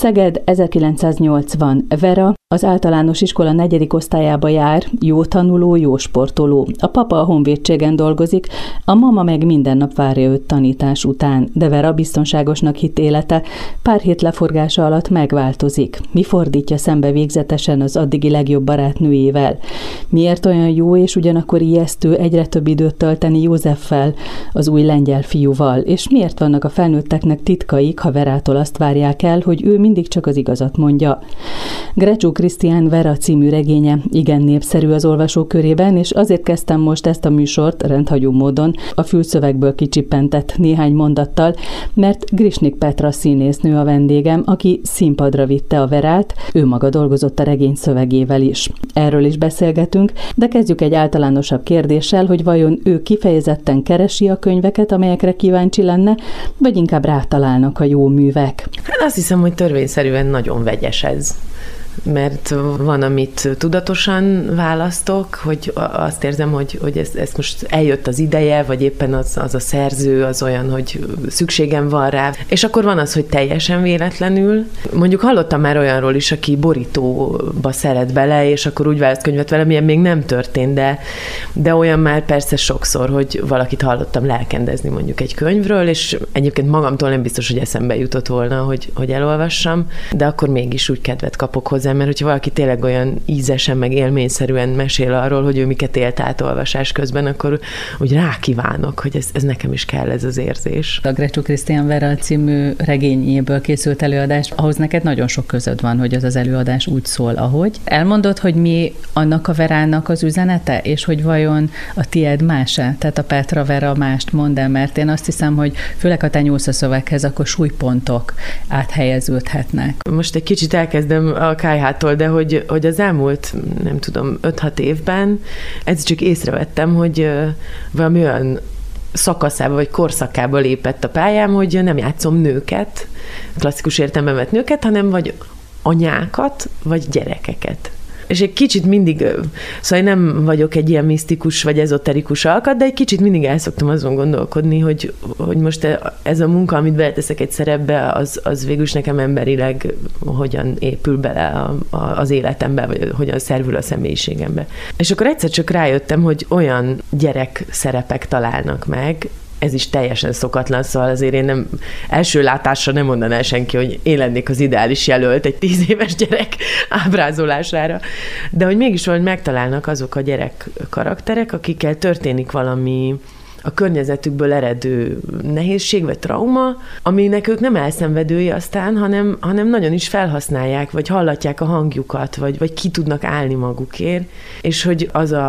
Szeged, 1980. Vera az általános iskola 4. osztályába jár, jó tanuló, jó sportoló. A papa a honvédségen dolgozik, a mama meg minden nap várja őt tanítás után, de Vera biztonságosnak hitt élete pár hét leforgása alatt megváltozik. Mi fordítja szembe végzetesen az addigi legjobb barátnőjével? Miért olyan jó és ugyanakkor ijesztő egyre több időt tölteni Józseffel, az új lengyel fiúval? És miért vannak a felnőtteknek titkaik, ha Verától azt várják el, hogy ő mindig csak az igazat mondja? Grecsó Krisztián Vera című regénye igen népszerű az olvasók körében, és azért kezdtem most ezt a műsort rendhagyó módon a fülszövegből kicsippentett néhány mondattal, mert Grisnik Petra színésznő a vendégem, aki színpadra vitte a Verát, ő maga dolgozott a regény szövegével is. Erről is beszélgetünk, de kezdjük egy általánosabb kérdéssel, hogy vajon ő kifejezetten keresi a könyveket, amelyekre kíváncsi lenne, vagy inkább rátalálnak a jó művek? Hát azt hiszem, hogy törvényszerűen nagyon vegyes ez. Mert van, amit tudatosan választok, hogy azt érzem, hogy ez most eljött az ideje, vagy éppen az a szerző az olyan, hogy szükségem van rá. És akkor van az, hogy teljesen véletlenül. Mondjuk hallottam már olyanról is, aki borítóba szeret bele, és akkor úgy választ könyvet vele, milyen még nem történt, de olyan már persze sokszor, hogy valakit hallottam lelkendezni mondjuk egy könyvről, és egyébként magamtól nem biztos, hogy eszembe jutott volna, hogy elolvassam, de akkor mégis úgy kedvet kapok hozzá, mert hogyha valaki tényleg olyan ízesen, meg élményszerűen mesél arról, hogy ő miket élt át olvasás közben, akkor úgy rákívánok, hogy ez nekem is kell, ez az érzés. A Grecsó Krisztián Vera című regényéből készült előadás, ahhoz neked nagyon sok közöd van, hogy az előadás úgy szól, ahogy. Elmondod, hogy mi annak a Verának az üzenete, és hogy vajon a tied más-e? Tehát a Petra Vera mást mond el, mert én azt hiszem, hogy főleg ha te nyúlsz a szöveghez, akkor súlypontok áthelyeződhetnek. Most egy kicsit elkezdem a kájhától, de hogy az elmúlt, nem tudom, 5-6 évben ez csak észrevettem, hogy valami olyan szakaszába vagy korszakába lépett a pályám, hogy nem játszom nőket, klasszikus értelemben vett nőket, hanem vagy anyákat, vagy gyerekeket. És egy kicsit mindig, szóval nem vagyok egy ilyen misztikus vagy ezoterikus alkat, de egy kicsit mindig el szoktam azon gondolkodni, hogy most ez a munka, amit beleteszek egy szerepbe, az végül is nekem emberileg hogyan épül bele az életembe, vagy hogyan szervül a személyiségembe. És akkor egyszer csak rájöttem, hogy olyan gyerek szerepek találnak meg, ez is teljesen szokatlan, szóval azért én nem, első látásra nem mondaná senki, hogy én lennék az ideális jelölt egy 10 éves gyerek ábrázolására, de hogy mégis valahogy megtalálnak azok a gyerek karakterek, akikkel történik valami a környezetükből eredő nehézség vagy trauma, aminek ők nem elszenvedői aztán, hanem nagyon is felhasználják, vagy hallatják a hangjukat, vagy ki tudnak állni magukért, és hogy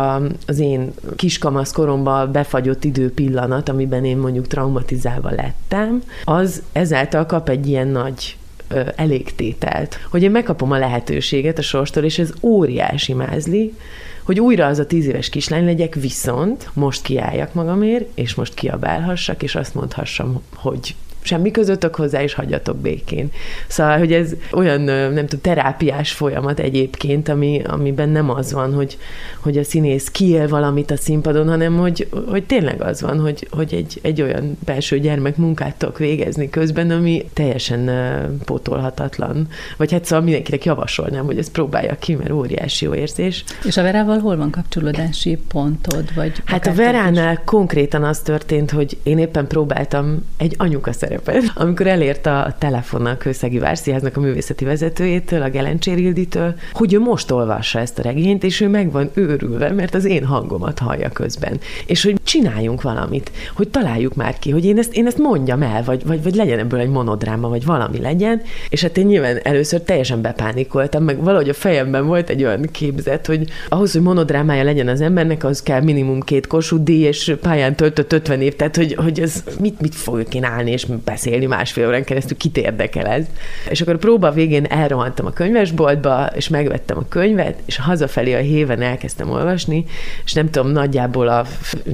az én kiskamasz koromban befagyott időpillanat, amiben én mondjuk traumatizálva lettem, az ezáltal kap egy ilyen nagy elégtételt, hogy én megkapom a lehetőséget a sorstól, és ez óriási mázli, hogy újra az a 10 éves kislány legyek, viszont most kiálljak magamért, és most kiabálhassak, és azt mondhassam, hogy semmi közöttök hozzá, és hagyjatok békén. Szóval, hogy ez olyan, nem tudom, terápiás folyamat egyébként, amiben nem az van, hogy a színész kiél valamit a színpadon, hanem hogy tényleg az van, hogy egy olyan belső gyermek munkát tudok végezni közben, ami teljesen pótolhatatlan. Vagy hát szóval mindenkinek javasolnám, hogy ezt próbálja ki, mert óriási jó érzés. És a Verával hol van kapcsolódási pontod? Vagy hát a Veránál konkrétan az történt, hogy én éppen próbáltam egy anyuka szerepet, amikor elért a telefon a Kőszegi Várszínháznak a művészeti vezetőjétől, a Gelencsér Ilditől, hogy ő most olvassa ezt a regényt, és ő meg van őrülve, mert az én hangomat hallja közben. És hogy csináljunk valamit, hogy találjuk már ki, hogy én ezt mondjam el, vagy legyen ebből egy monodráma, vagy valami legyen, és hát én nyilván először teljesen bepánikoltam, meg valahogy a fejemben volt egy olyan képzet, hogy ahhoz, hogy monodrámája legyen az embernek, az kell minimum 2 Kossuth díj, és pályán töltött 50 év, tehát hogy ez mit fogok én állni, és beszélni 1,5 órán keresztül, kit érdekel ez. És akkor a próba végén elrohantam a könyvesboltba, és megvettem a könyvet, és hazafelé a héven elkezdtem olvasni, és nem tudom, nagyjából a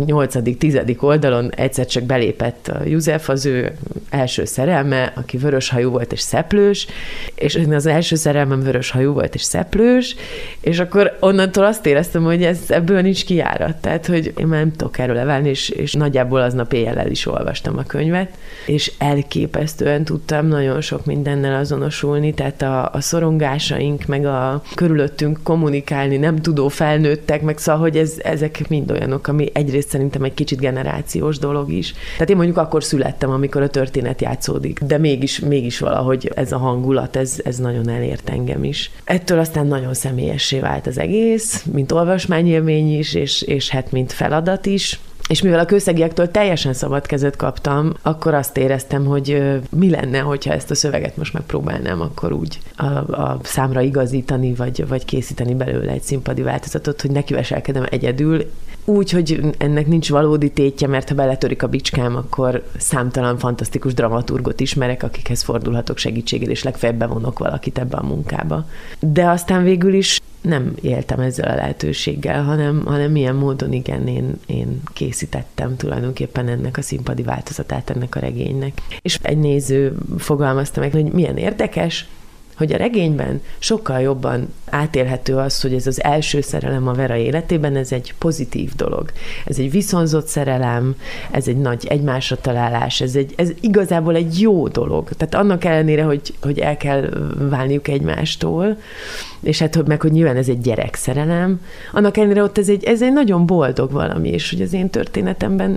8.-10. oldalon egyszer csak belépett a József, az ő első szerelme, aki vöröshajú volt és szeplős, és az első szerelmem vöröshajú volt és szeplős, és akkor onnantól azt éreztem, hogy ebből nincs kijárat. Tehát, hogy én már nem tudok erről leválni, és nagyjából aznap éjjel el is olvastam a könyvet, és elképesztően tudtam nagyon sok mindennel azonosulni, tehát a szorongásaink, meg a körülöttünk kommunikálni nem tudó felnőttek, meg szóval, hogy ezek mind olyanok, ami egyrészt szerintem egy kicsit generációs dolog is. Tehát én mondjuk akkor születtem, amikor a történet játszódik, de mégis valahogy ez a hangulat, ez nagyon elért engem is. Ettől aztán nagyon személyessé vált az egész, mint olvasmányélmény is, és hát mint feladat is. És mivel a kőszegiektől teljesen szabad kezet kaptam, akkor azt éreztem, hogy mi lenne, hogyha ezt a szöveget most megpróbálnám akkor úgy a számra igazítani, vagy készíteni belőle egy színpadi változatot, hogy nekiveselkedem egyedül, úgy, hogy ennek nincs valódi tétje, mert ha beletörik a bicskám, akkor számtalan fantasztikus dramaturgot ismerek, akikhez fordulhatok segítségért, és legfeljebb bevonok valakit ebbe a munkába. De aztán végül is nem éltem ezzel a lehetőséggel, hanem milyen módon igen, én készítettem tulajdonképpen ennek a színpadi változatát ennek a regénynek. És egy néző fogalmazta meg, hogy milyen érdekes, hogy a regényben sokkal jobban átélhető az, hogy ez az első szerelem a Vera életében, ez egy pozitív dolog. Ez egy viszonzott szerelem, ez egy nagy egymásra találás, ez igazából egy jó dolog. Tehát annak ellenére, hogy el kell válniuk egymástól, és hát meg, hogy nyilván ez egy gyerekszerelem, annak ellenére ott ez egy nagyon boldog valami, és hogy az én történetemben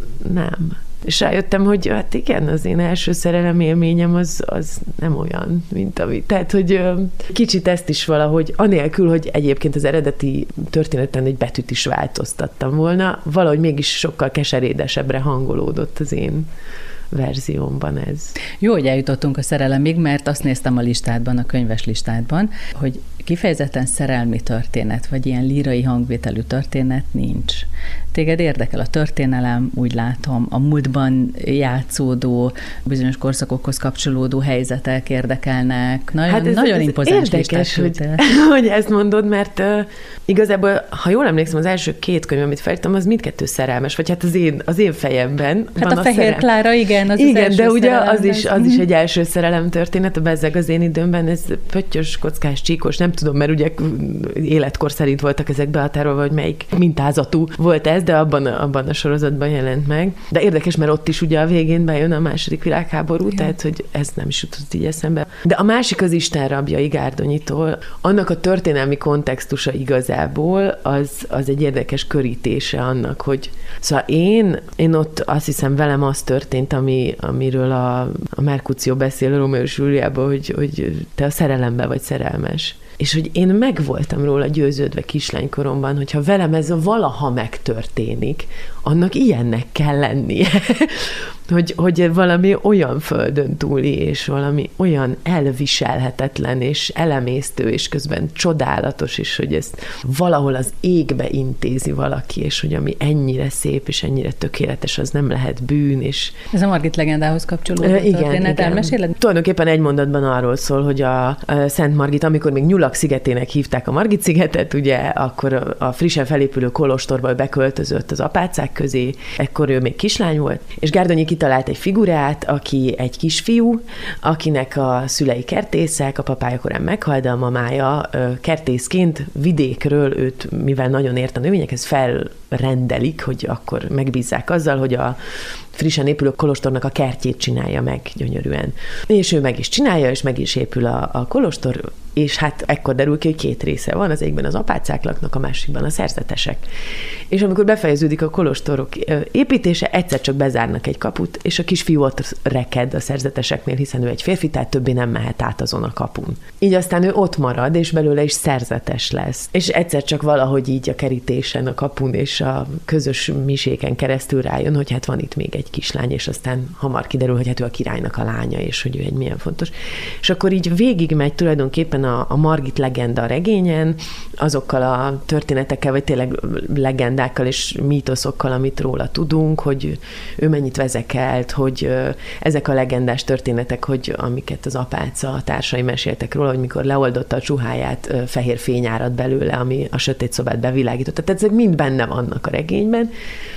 nem. És rájöttem, hogy hát igen, az én első szerelem élményem az nem olyan, mint ami. Tehát, hogy kicsit ezt is valahogy, anélkül, hogy egyébként az eredeti történeten egy betűt is változtattam volna, valahogy mégis sokkal keserédesebbre hangolódott az én verziómban ez. Jó, hogy eljutottunk a szerelemig, mert azt néztem a listádban, a könyves listádban, hogy kifejezetten szerelmi történet, vagy ilyen lírai hangvételű történet nincs. Téged érdekel a történelem, úgy látom, a múltban játszódó, bizonyos korszakokhoz kapcsolódó helyzetek érdekelnek. Nagyon impozáns érdekes, hogy ezt mondod, mert igazából, ha jól emlékszem, az első 2 könyv, amit felírtam, az mindkettő szerelmes, vagy hát az én fejemben. Hát a Fehér Klára, igen, az igen, de ugye az is egy első szerelem történet, a Bezzeg az én időmben, ez pöttyös, kockás, csíkos, nem tudom, mert ugye életkor szerint voltak ezek behatárolva, hogy melyik mintázatú volt ez, de abban a sorozatban jelent meg. De érdekes, mert ott is ugye a végén bejön a második világháború, igen. Tehát, hogy ez nem is jutott így eszembe. De a másik az Isten rabjai Gárdonyitól, annak a történelmi kontextusa igazából az egy érdekes körítése annak, hogy szóval én ott azt hiszem velem az történt, amiről a Mercutio beszél Rómeó és Júliában, hogy te a szerelembe vagy szerelmes. És hogy én meg voltam róla győződve kislánykoromban, hogyha velem ez valaha megtörténik, annak ilyennek kell lennie. hogy valami olyan földön túli, és valami olyan elviselhetetlen, és elemésztő, és közben csodálatos is, hogy ezt valahol az égbe intézi valaki, és hogy ami ennyire szép, és ennyire tökéletes, az nem lehet bűn, és... Ez a Margit legendához kapcsolódó történet, elmeséled? Tulajdonképpen egy mondatban arról szól, hogy a Szent Margit, amikor még Nyulak szigetének hívták a Margit szigetet, ugye, akkor a frissen felépülő kolostorba beköltözött az apácák közé, ekkor ő még kislány volt, és Gárdonyi kitalált egy figurát, aki egy kisfiú, akinek a szülei kertészek, a papája korán meghalt, de a mamája kertészként vidékről őt, mivel nagyon ért a növényekhez, felrendelik, hogy akkor megbízzák azzal, hogy a frissen épülő kolostornak a kertjét csinálja meg gyönyörűen. És ő meg is csinálja, és meg is épül a kolostor, és hát ekkor derül ki, hogy 2 része van, az egyikben az apácák laknak, a másikban a szerzetesek. És amikor befejeződik a kolostorok építése, egyszer csak bezárnak egy kaput, és a kisfiú ott reked a szerzeteseknél, hiszen ő egy férfi, tehát többé nem mehet át azon a kapun. Így aztán ő ott marad, és belőle is szerzetes lesz. És egyszer csak valahogy így a kerítésen, a kapun és a közös miséken keresztül rájön, hogy hát van itt még egy kislány, és aztán hamar kiderül, hogy hát ő a királynak a lánya, és hogy ő egy milyen fontos. És akkor így végigmegy tulajdonképpen a Margit legenda regényen, azokkal a történetekkel, vagy tényleg legendákkal és mítoszokkal, amit róla tudunk, hogy ő mennyit vezekelt, hogy ezek a legendás történetek, hogy amiket az apáca, a társai meséltek róla, hogy mikor leoldotta a csuháját, fehér fény árad belőle, ami a sötét szobát bevilágította. Tehát ezek mind benne vannak a regényben,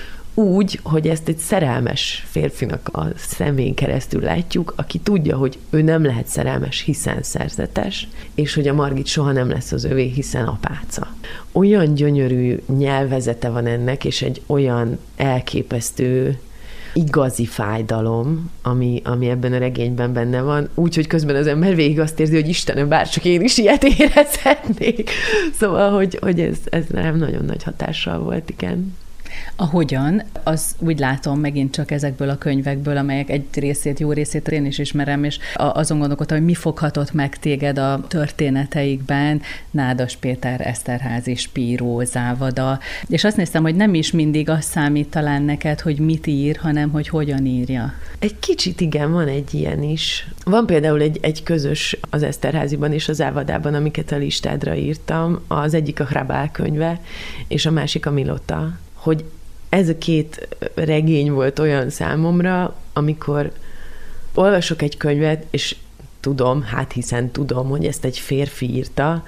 úgy, hogy ezt egy szerelmes férfinak a szemén keresztül látjuk, aki tudja, hogy ő nem lehet szerelmes, hiszen szerzetes, és hogy a Margit soha nem lesz az övé, hiszen apáca. Olyan gyönyörű nyelvezete van ennek, és egy olyan elképesztő igazi fájdalom, ami ebben a regényben benne van, úgyhogy közben az ember végig azt érzi, hogy Istenem, bárcsak én is ilyet érezhetnék. Szóval, hogy ez nem nagyon nagy hatással volt, igen. A hogyan, az úgy látom megint csak ezekből a könyvekből, amelyek egy részét, jó részét én is ismerem, és azon gondolkodtam, hogy mi foghatott meg téged a történeteikben, Nádas Péter, Eszterházy, Spíró, Závada, és azt néztem, hogy nem is mindig az számít talán neked, hogy mit ír, hanem hogy hogyan írja. Egy kicsit igen, van egy ilyen is. Van például egy közös az Eszterházyban és a Závadában, amiket a listádra írtam, az egyik a Hrabál könyve, és a másik a Milota, hogy ez a két regény volt olyan számomra, amikor olvasok egy könyvet, és tudom, hiszen tudom, hogy ezt egy férfi írta,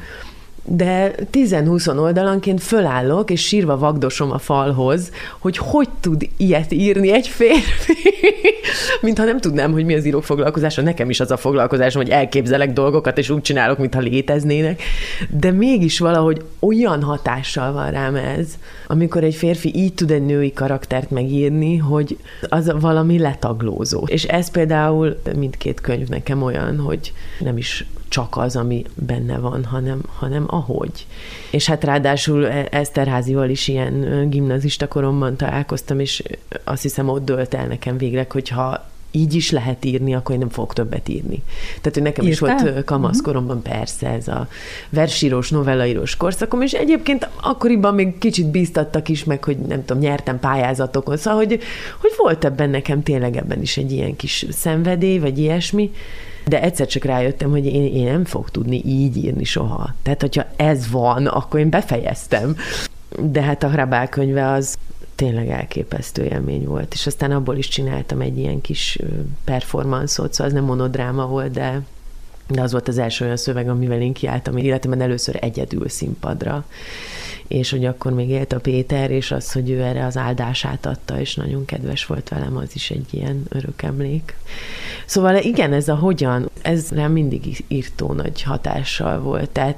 de 10-20 oldalanként fölállok, és sírva vagdosom a falhoz, hogy tud ilyet írni egy férfi. Mintha nem tudnám, hogy mi az írók foglalkozása. Nekem is az a foglalkozásom, hogy elképzelek dolgokat, és úgy csinálok, mintha léteznének. De mégis valahogy olyan hatással van rám ez, amikor egy férfi így tud egy női karaktert megírni, hogy az valami letaglózó. És ez például mindkét könyv nekem olyan, hogy nem is csak az, ami benne van, hanem ahogy. És hát ráadásul Eszterházyval is ilyen gimnazista koromban találkoztam, és azt hiszem ott dölt el nekem végleg, hogyha így is lehet írni, akkor én nem fogok többet írni. Tehát, hogy nekem is volt kamaszkoromban persze ez a versírós, novellaírós korszakom, és egyébként akkoriban még kicsit bíztattak is meg, hogy nem tudom, nyertem pályázatokon, szóval, hogy volt ebben nekem tényleg ebben is egy ilyen kis szenvedély, vagy ilyesmi, de egyszer csak rájöttem, hogy én nem fogok tudni így írni soha. Tehát, hogyha ez van, akkor én befejeztem. De hát a Hrabál könyve az tényleg elképesztő élmény volt, és aztán abból is csináltam egy ilyen kis performanszot, szóval az nem monodráma volt, de az volt az első olyan szöveg, amivel én kiálltam életemben először egyedül színpadra. És hogy akkor még élt a Péter, és az, hogy ő erre az áldását adta, és nagyon kedves volt velem, az is egy ilyen örök emlék. Szóval igen, ez a hogyan, ez rám mindig írtó nagy hatással volt. Tehát,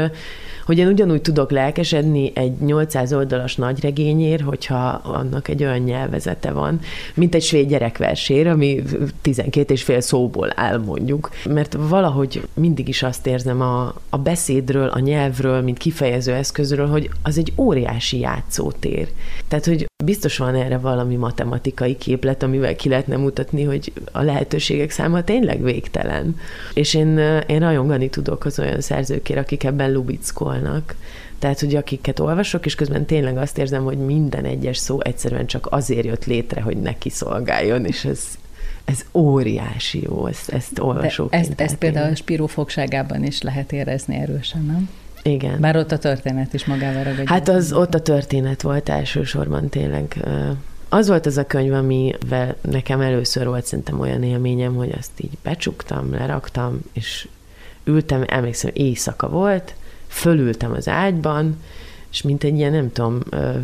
hogy én ugyanúgy tudok lelkesedni egy 800 oldalas nagyregényért, hogyha annak egy olyan nyelvezete van, mint egy svéd gyerekversér, ami 12,5 szóból áll, mondjuk. Mert valahogy mindig is azt érzem a beszédről, a nyelvről, mint kifejező eszközről, hogy az egy óriási játszótér. Tehát, hogy biztos van erre valami matematikai képlet, amivel ki lehetne mutatni, hogy a lehetőségek száma tényleg végtelen. És én rajongani tudok az olyan szerzőkért, akik ebben lubickolnak. Tehát, hogy akiket olvasok, és közben tényleg azt érzem, hogy minden egyes szó egyszerűen csak azért jött létre, hogy neki szolgáljon, és ez óriási jó, ezt olvasóként. Ezt például a Spíró fogságában is lehet érezni erősen, nem? Igen. Bár ott a történet is magával ragadja. Hát ott a történet volt elsősorban tényleg. Az volt az a könyv, amivel nekem először volt szerintem olyan élményem, hogy azt így becsuktam, leraktam, és ültem, emlékszem, éjszaka volt, fölültem az ágyban, és mint egy ilyen, nem tudom,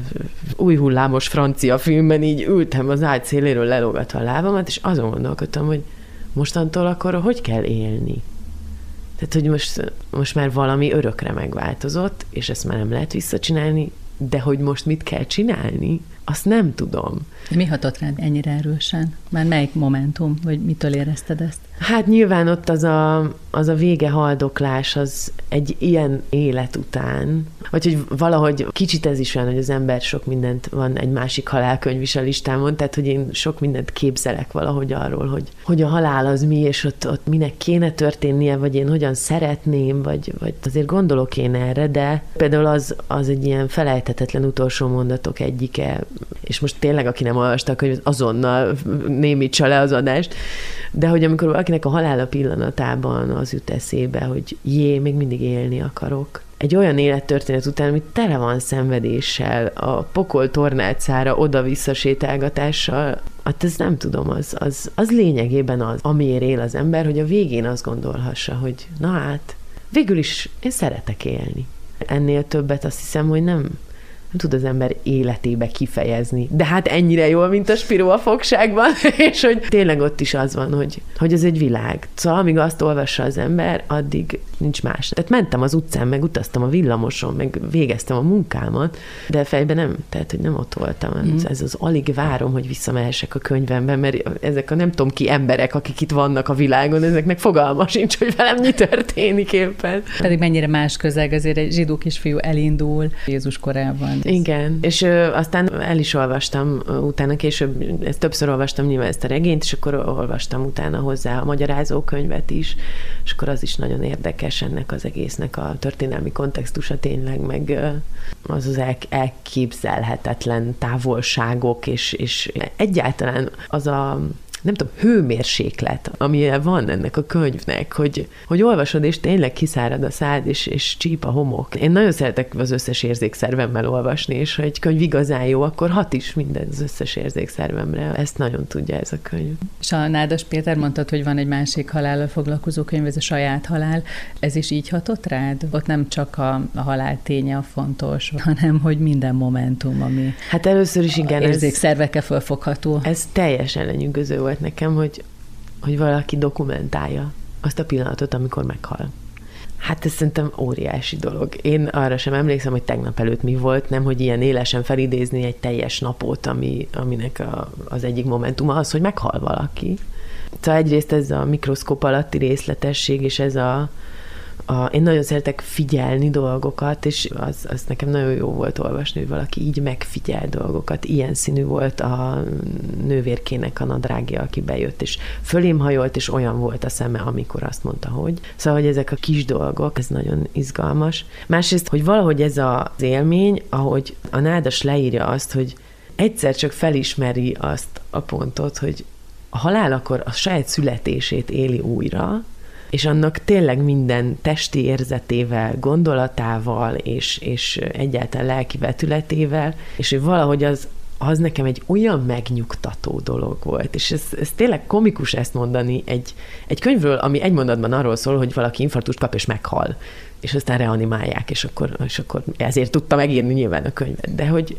új hullámos francia filmben így ültem az ágy széléről lelógatva a lábamat, és azon gondolkodtam, hogy mostantól akkor hogy kell élni? Tehát, hogy most már valami örökre megváltozott, és ezt már nem lehet visszacsinálni, de hogy most mit kell csinálni, azt nem tudom. De mi hatott rád ennyire erősen? Már melyik momentum, vagy mitől érezted ezt? Hát nyilván ott az a vége haldoklás, az egy ilyen élet után, vagy hogy valahogy kicsit ez is olyan, hogy az ember sok mindent, van egy másik halálkönyv is a listámon, tehát hogy én sok mindent képzelek valahogy arról, hogy a halál az mi, és ott minek kéne történnie, vagy én hogyan szeretném, vagy azért gondolok én erre, de például az egy ilyen felejthetetlen utolsó mondatok egyike, és most tényleg, aki nem olvasta, hogy azonnal némítsa le az adást, de hogy amikor valakinek a halála pillanatában az jut eszébe, hogy még mindig élni akarok. Egy olyan élettörténet után, ami tele van szenvedéssel, a pokol tornácára oda-vissza sétálgatással, hát ez nem tudom, az lényegében az, amiért él az ember, hogy a végén azt gondolhassa, hogy na hát, végül is én szeretek élni. Ennél többet azt hiszem, hogy nem tud az ember életébe kifejezni. De hát ennyire jól, mint a Spiró a fogságban, és hogy tényleg ott is az van, hogy ez egy világ. Szóval amíg azt olvassa az ember, addig nincs más. Tehát mentem az utcán, meg utaztam a villamoson, meg végeztem a munkámat, de fejben nem, tehát hogy nem ott voltam. Ez az alig várom, hogy visszamehessek a könyvemben, mert ezek a nem tudom ki emberek, akik itt vannak a világon, ezeknek fogalma sincs, hogy velem mi történik éppen. Pedig mennyire más közeg, azért egy zsidó kisfiú elindul Jézus korában. Igen, és aztán el is olvastam utána, később, ezt többször olvastam nyilván ezt a regényt, és akkor olvastam utána hozzá a magyarázó könyvet is, és akkor az is nagyon érdekes ennek az egésznek a történelmi kontextusa tényleg, meg az elképzelhetetlen távolságok, és egyáltalán az a nem tudom, hőmérséklet, ami van ennek a könyvnek, hogy olvasod, és tényleg kiszárad a szád, és csíp a homok. Én nagyon szeretek az összes érzékszervemmel olvasni, és ha egy könyv igazán jó, akkor hat is minden az összes érzékszervemre. Ezt nagyon tudja ez a könyv. És a Nádas Péter mondtad, hogy van egy másik halállal foglalkozó könyv, ez a Saját halál. Ez is így hatott rád? Ott nem csak a halál ténye a fontos, hanem hogy minden momentum, ami hát először is igen, érzékszervekkel fölfogható. Ez teljesen lenyűgöző volt nekem, hogy valaki dokumentálja azt a pillanatot, amikor meghal. Hát ez szerintem óriási dolog. Én arra sem emlékszem, hogy tegnap előtt mi volt, nem, hogy ilyen élesen felidézni egy teljes napot, aminek az egyik momentuma az, hogy meghal valaki. Szóval egyrészt ez a mikroszkóp alatti részletesség, és ez én nagyon szeretek figyelni dolgokat, és az nekem nagyon jó volt olvasni, hogy valaki így megfigyel dolgokat. Ilyen színű volt a nővérkének a nadrágja, aki bejött, és fölém hajolt, és olyan volt a szeme, amikor azt mondta, hogy. Szóval, hogy ezek a kis dolgok, ez nagyon izgalmas. Másrészt, hogy valahogy ez az élmény, ahogy a Nádas leírja azt, hogy egyszer csak felismeri azt a pontot, hogy a halál akkor a saját születését éli újra, és annak tényleg minden testi érzetével, gondolatával, és egyáltalán lelki vetületével, és hogy valahogy az nekem egy olyan megnyugtató dolog volt, és ez tényleg komikus ezt mondani egy könyvről, ami egy mondatban arról szól, hogy valaki infarktust kap és meghal, és aztán reanimálják, és akkor ezért tudta megírni nyilván a könyvet. De hogy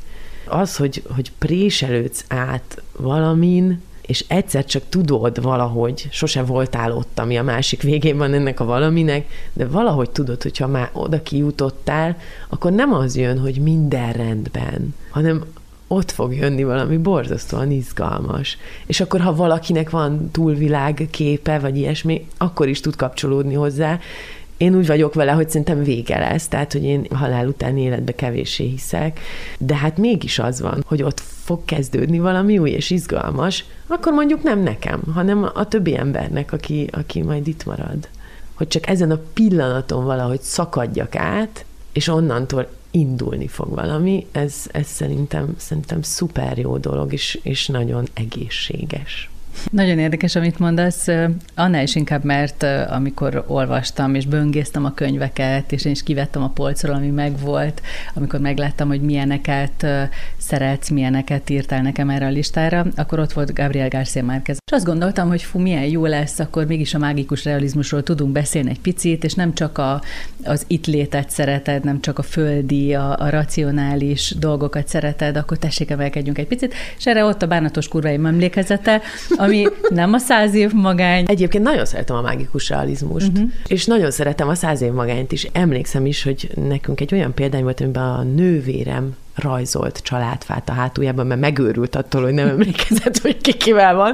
préselődsz át valamin, és egyszer csak tudod valahogy, sose voltál ott, ami a másik végén van ennek a valaminek, de valahogy tudod, hogyha már oda kijutottál, akkor nem az jön, hogy minden rendben, hanem ott fog jönni valami borzasztóan izgalmas. És akkor, ha valakinek van túlvilág képe, vagy ilyesmi, akkor is tud kapcsolódni hozzá. Én úgy vagyok vele, hogy szerintem vége lesz, tehát, hogy én halál utáni életbe kevéssé hiszek, de hát mégis az van, hogy ott fog kezdődni valami új és izgalmas, akkor mondjuk nem nekem, hanem a többi embernek, aki majd itt marad. Hogy csak ezen a pillanaton valahogy szakadjak át, és onnantól indulni fog valami, ez szerintem szuper jó dolog, és nagyon egészséges. Nagyon érdekes, amit mondasz, annál is inkább, mert amikor olvastam és böngésztem a könyveket, és én is kivettem a polcról, ami megvolt, amikor megláttam, hogy milyeneket szeretsz, milyeneket írtál nekem erre a listára, akkor ott volt Gabriel García Márquez. És azt gondoltam, hogy milyen jó lesz, akkor mégis a mágikus realizmusról tudunk beszélni egy picit, és nem csak az itt létet szereted, nem csak a földi, a racionális dolgokat szereted, akkor tessék, emelkedjünk egy picit, és erre ott a Bánatos kurváim emlékezete, ami nem a 100 év magány. Egyébként nagyon szeretem a mágikus realizmust, és nagyon szeretem a 100 év magányt is. Emlékszem is, hogy nekünk egy olyan példány volt, amiben a nővérem rajzolt családfát a hátuljában, mert megőrült attól, hogy nem emlékezett, hogy kivel van.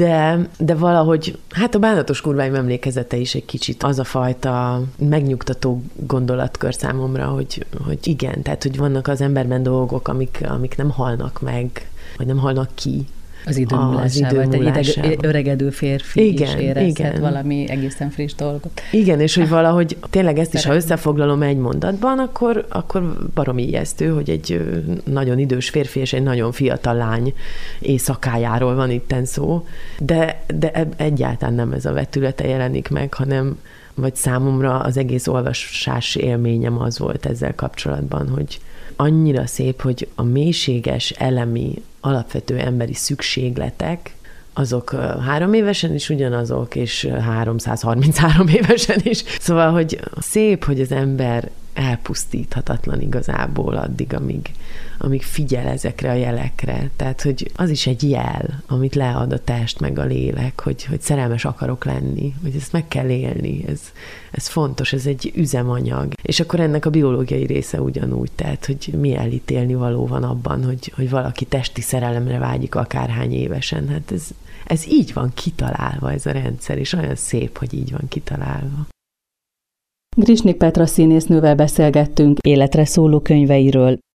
De valahogy, hát a Bánatos kurváim emlékezete is egy kicsit az a fajta megnyugtató gondolatkör számomra, hogy igen, tehát, hogy vannak az emberben dolgok, amik nem halnak meg, vagy nem halnak ki. Az idő múlásával. Egy öregedő férfi is érezhet valami egészen friss dolgot. Igen, és hogy valahogy tényleg ezt is, ha összefoglalom egy mondatban, akkor baromi ijesztő, hogy egy nagyon idős férfi és egy nagyon fiatal lány éjszakájáról van itten szó, de egyáltalán nem ez a vetülete jelenik meg, hanem vagy számomra az egész olvasás élményem az volt ezzel kapcsolatban, hogy annyira szép, hogy a mélységes, elemi, alapvető emberi szükségletek, azok 3 évesen is ugyanazok, és 333 évesen is. Szóval, hogy szép, hogy az ember elpusztíthatatlan igazából addig, amíg figyel ezekre a jelekre. Tehát, hogy az is egy jel, amit lead a test meg a lélek, hogy szerelmes akarok lenni, hogy ezt meg kell élni, ez fontos, ez egy üzemanyag. És akkor ennek a biológiai része ugyanúgy, tehát, hogy mi elítélni való van abban, hogy valaki testi szerelemre vágyik akárhány évesen. Hát ez így van kitalálva, ez a rendszer, és olyan szép, hogy így van kitalálva. Grisnik Petra színésznővel beszélgettünk életre szóló könyveiről,